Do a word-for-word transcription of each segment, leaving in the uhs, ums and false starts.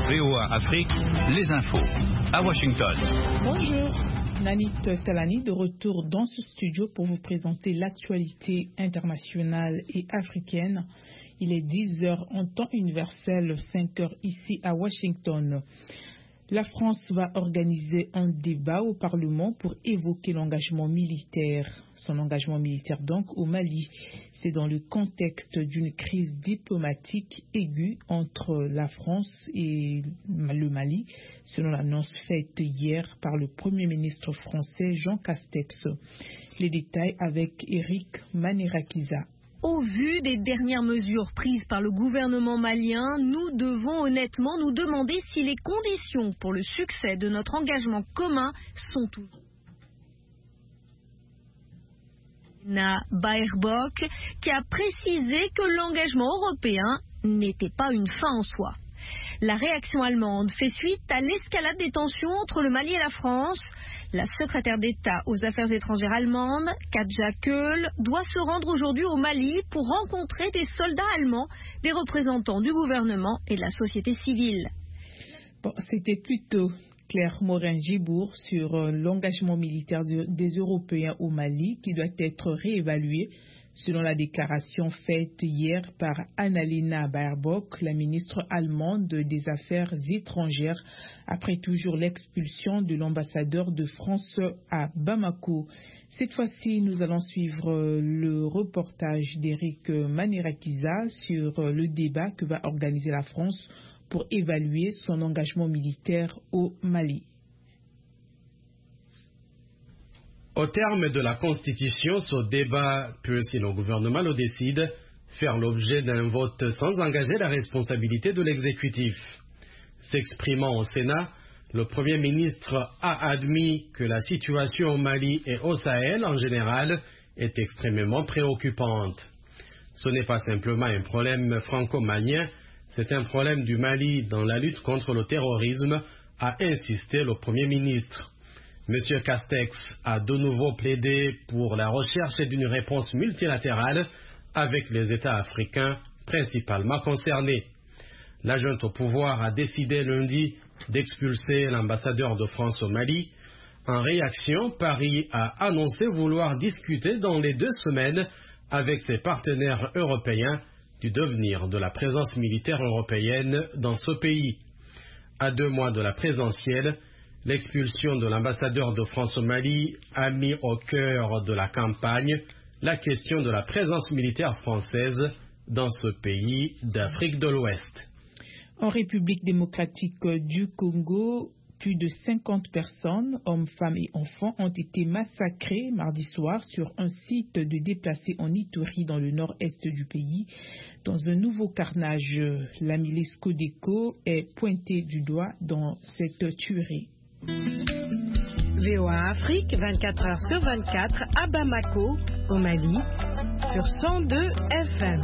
V O A Afrique, les infos. À Washington. Bonjour, Nanit Talani de retour dans ce studio pour vous présenter l'actualité internationale et africaine. Il est dix heures en temps universel, cinq heures ici à Washington. La France va organiser un débat au Parlement pour évoquer l'engagement militaire, son engagement militaire donc au Mali. C'est dans le contexte d'une crise diplomatique aiguë entre la France et le Mali, selon l'annonce faite hier par le Premier ministre français Jean Castex. Les détails avec Eric Manirakiza. Au vu des dernières mesures prises par le gouvernement malien, nous devons honnêtement nous demander si les conditions pour le succès de notre engagement commun sont toujours. Na Baerbock, qui a précisé que l'engagement européen n'était pas une fin en soi. La réaction allemande fait suite à l'escalade des tensions entre le Mali et la France. La secrétaire d'État aux affaires étrangères allemande, Katja Köhl, doit se rendre aujourd'hui au Mali pour rencontrer des soldats allemands, des représentants du gouvernement et de la société civile. Bon, c'était plutôt Claire Morin-Gibour sur euh, l'engagement militaire des Européens au Mali qui doit être réévalué, selon la déclaration faite hier par Annalena Baerbock, la ministre allemande des Affaires étrangères, après toujours l'expulsion de l'ambassadeur de France à Bamako. Cette fois-ci, nous allons suivre le reportage d'Eric Manirakiza sur le débat que va organiser la France pour évaluer son engagement militaire au Mali. Au terme de la Constitution, ce débat peut, si le gouvernement le décide, faire l'objet d'un vote sans engager la responsabilité de l'exécutif. S'exprimant au Sénat, le Premier ministre a admis que la situation au Mali et au Sahel en général est extrêmement préoccupante. Ce n'est pas simplement un problème franco-malien, c'est un problème du Mali dans la lutte contre le terrorisme, a insisté le Premier ministre. M. Castex a de nouveau plaidé pour la recherche d'une réponse multilatérale avec les États africains principalement concernés. La junte au pouvoir a décidé lundi d'expulser l'ambassadeur de France au Mali. En réaction, Paris a annoncé vouloir discuter dans les deux semaines avec ses partenaires européens du devenir de la présence militaire européenne dans ce pays. À deux mois de la présidentielle, l'expulsion de l'ambassadeur de France au Mali a mis au cœur de la campagne la question de la présence militaire française dans ce pays d'Afrique de l'Ouest. En République démocratique du Congo, plus de cinquante personnes, hommes, femmes et enfants, ont été massacrés mardi soir sur un site de déplacés en Ituri dans le nord-est du pays. Dans un nouveau carnage, la milice Codeco est pointée du doigt dans cette tuerie. V O A Afrique, vingt-quatre heures sur vingt-quatre, à Bamako, au Mali, sur cent deux F M.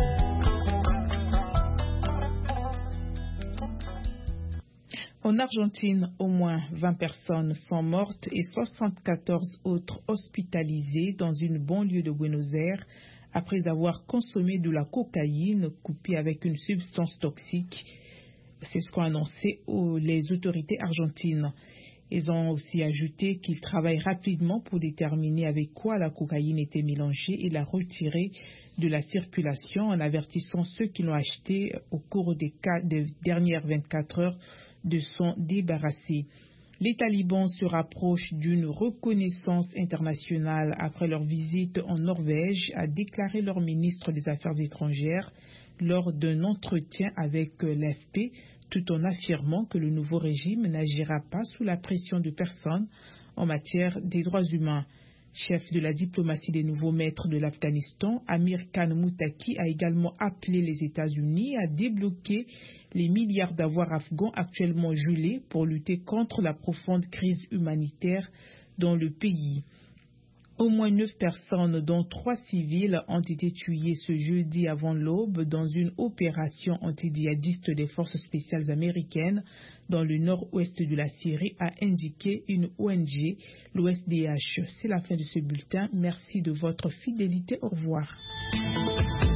En Argentine, au moins vingt personnes sont mortes et soixante-quatorze autres hospitalisées dans une banlieue de Buenos Aires après avoir consommé de la cocaïne coupée avec une substance toxique. C'est ce qu'ont annoncé les autorités argentines. Ils ont aussi ajouté qu'ils travaillent rapidement pour déterminer avec quoi la cocaïne était mélangée et la retirer de la circulation en avertissant ceux qui l'ont achetée au cours des, cas, des dernières vingt-quatre heures de s'en débarrasser. Les talibans se rapprochent d'une reconnaissance internationale après leur visite en Norvège, a déclaré leur ministre des Affaires étrangères lors d'un entretien avec l'A F P, tout en affirmant que le nouveau régime n'agira pas sous la pression de personne en matière des droits humains. Chef de la diplomatie des nouveaux maîtres de l'Afghanistan, Amir Khan Moutaki a également appelé les États-Unis à débloquer les milliards d'avoirs afghans actuellement gelés pour lutter contre la profonde crise humanitaire dans le pays. Au moins neuf personnes, dont trois civils, ont été tuées ce jeudi avant l'aube dans une opération antidjihadiste des forces spéciales américaines dans le nord-ouest de la Syrie, a indiqué une O N G, l'O S D H. C'est la fin de ce bulletin. Merci de votre fidélité. Au revoir.